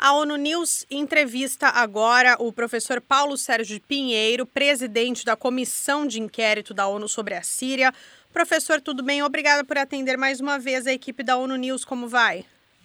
A ONU News entrevista agora o professor Paulo Sérgio Pinheiro, presidente da Comissão de Inquérito da ONU sobre a Síria. Professor, tudo bem? Obrigada por atender mais uma vez a equipe da ONU News. Como vai?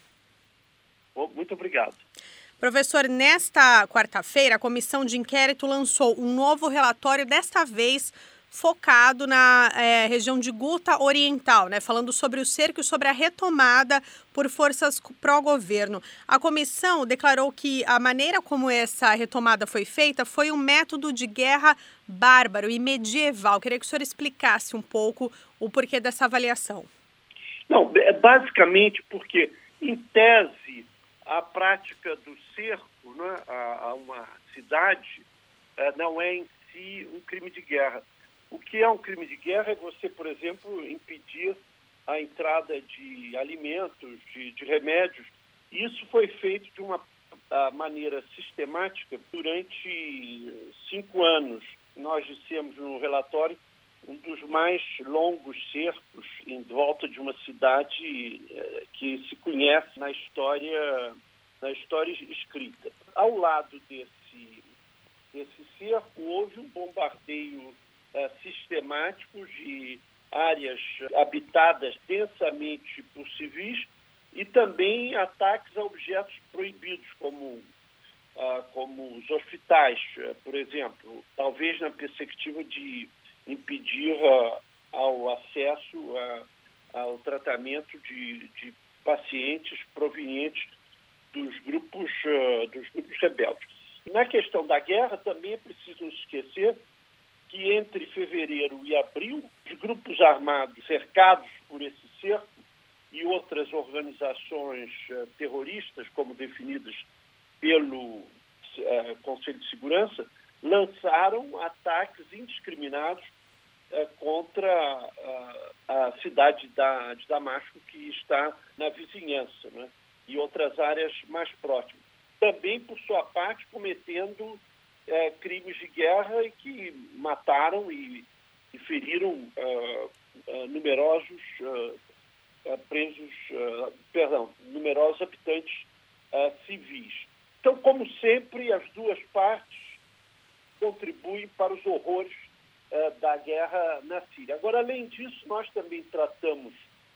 Muito obrigado. Professor, nesta quarta-feira, a Comissão de Inquérito lançou um novo relatório, desta vez focado na região de Guta Oriental, falando sobre o cerco e sobre a retomada por forças pró-governo. A comissão declarou que a maneira como essa retomada foi feita foi um método de guerra bárbaro e medieval. Queria que o senhor explicasse um pouco o porquê dessa avaliação. Não, basicamente porque, em tese, a prática do cerco a uma cidade não é em si um crime de guerra. O que é um crime de guerra é você, por exemplo, impedir a entrada de alimentos, de remédios. Isso foi feito de uma maneira sistemática durante 5 anos. Nós dissemos no relatório um dos mais longos cercos em volta de uma cidade que se conhece na história escrita. Ao lado desse cerco, houve um bombardeio sistemático de áreas habitadas densamente por civis e também ataques a objetos proibidos, como os hospitais, por exemplo, talvez na perspectiva de impedir ao acesso ao tratamento de pacientes provenientes dos grupos rebeldes. Na questão da guerra, também é preciso não esquecer que entre fevereiro e abril, os grupos armados cercados por esse cerco e outras organizações terroristas, como definidas pelo Conselho de Segurança, lançaram ataques indiscriminados contra a cidade de Damasco, que está na vizinhança, e outras áreas mais próximas. Também, por sua parte, cometendo crimes de guerra e que mataram e feriram numerosos numerosos habitantes civis. Então, como sempre, as duas partes contribuem para os horrores da guerra na Síria. Agora, além disso, nós também tratamos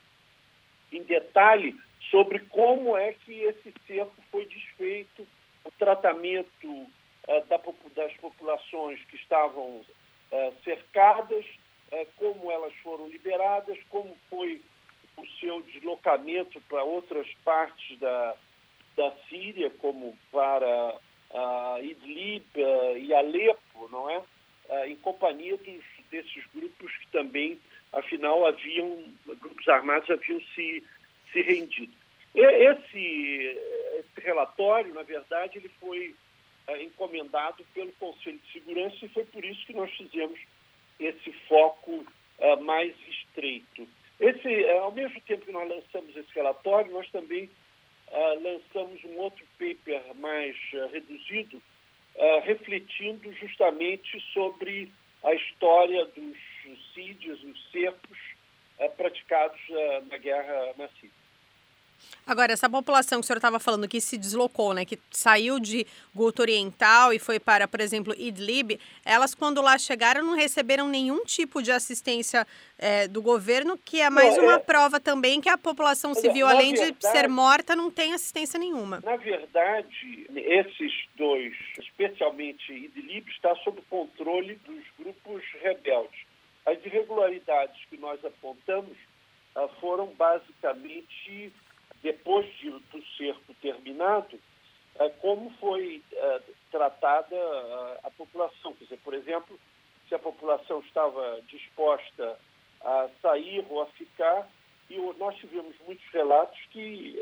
em detalhe sobre como é que esse cerco foi desfeito, o tratamento das populações que estavam cercadas, como elas foram liberadas, como foi o seu deslocamento para outras partes da Síria, como para Idlib e Alepo, não é? Em companhia desses grupos que também, afinal, grupos armados haviam se rendido. Esse relatório, na verdade, ele foi encomendado pelo Conselho de Segurança e foi por isso que nós fizemos esse foco mais estreito. Ao mesmo tempo que nós lançamos esse relatório, nós também lançamos um outro paper mais reduzido, refletindo justamente sobre a história dos suicídios, os cercos praticados na guerra na Síria. Agora, essa população que o senhor estava falando que se deslocou, que saiu de Guta Oriental e foi para, por exemplo, Idlib, elas quando lá chegaram não receberam nenhum tipo de assistência do governo, que é mais uma prova também que a população civil, além de ser morta, não tem assistência nenhuma. Na verdade, esses dois, especialmente Idlib, está sob o controle dos grupos rebeldes. As irregularidades que nós apontamos foram basicamente depois do cerco terminado, como foi tratada a população. Quer dizer, por exemplo, se a população estava disposta a sair ou a ficar, e nós tivemos muitos relatos que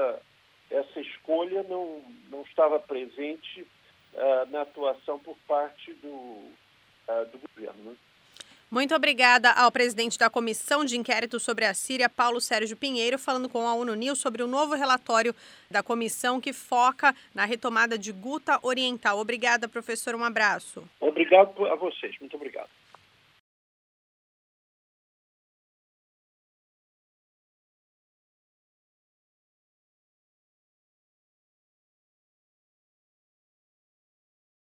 essa escolha não estava presente na atuação por parte do governo. Muito obrigada ao presidente da Comissão de Inquérito sobre a Síria, Paulo Sérgio Pinheiro, falando com a ONU News sobre o novo relatório da comissão que foca na retomada de Guta Oriental. Obrigada, professor. Um abraço. Obrigado a vocês. Muito obrigado.